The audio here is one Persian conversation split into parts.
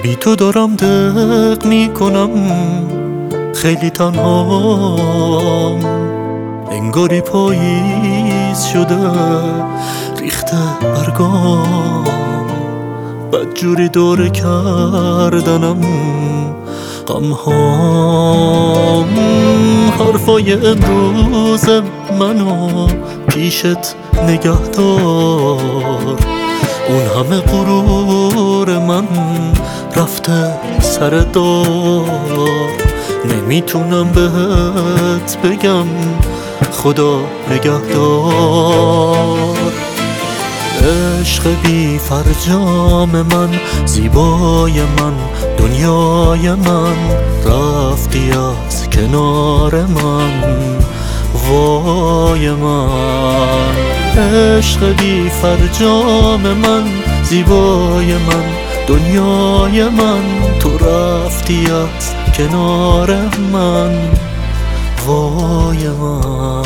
بی تو دارم دق میکنم، خیلی تنهام، انگاری پاییز شده ریخته برگام، بدجوری دور کردنم غمهام. حرفای امروز منو پیشت نگه دار، اون همه غرور من رفته سر دار. نمیتونم بهت بگم خدا نگهدار. عشق بی فرجام من، زیبای من، دنیای من، رفتی از کنار من، وای من. عشق بی فرجام من، زیبای من، دنیای من، تو رفتی از کنار من، وای من.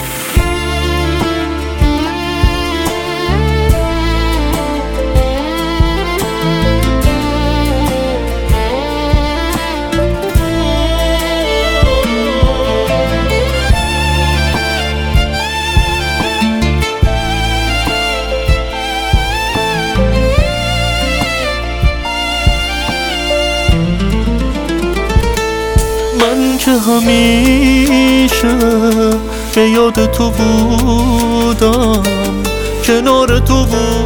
من که همیشه به یاد تو بودم، کنار تو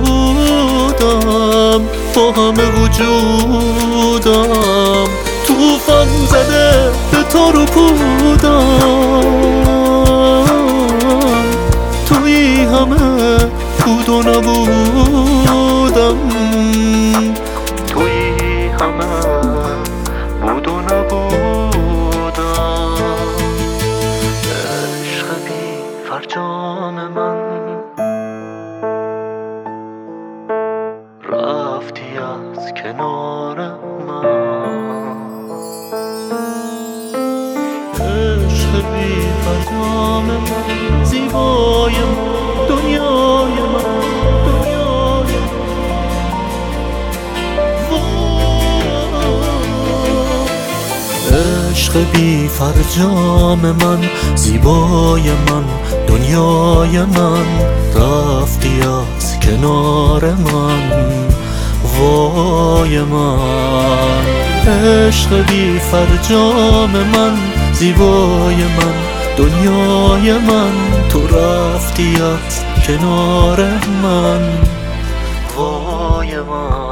بودم، با همه وجودم، توفان زده به تار و پودم، توی همه بود و نبودم، توی همه بود و نبودم. فرجام من، رفتی از کنار من. عشق بی فرجام من، زیبای من، دنیای من، دنیای من. عشق بی فرجام من، زیبای من، دنیای من، رفتی از کنار من، وای من. عشق بی فرجام من، زیبای من، دنیای من، تو رفتی از کنار من، وای من.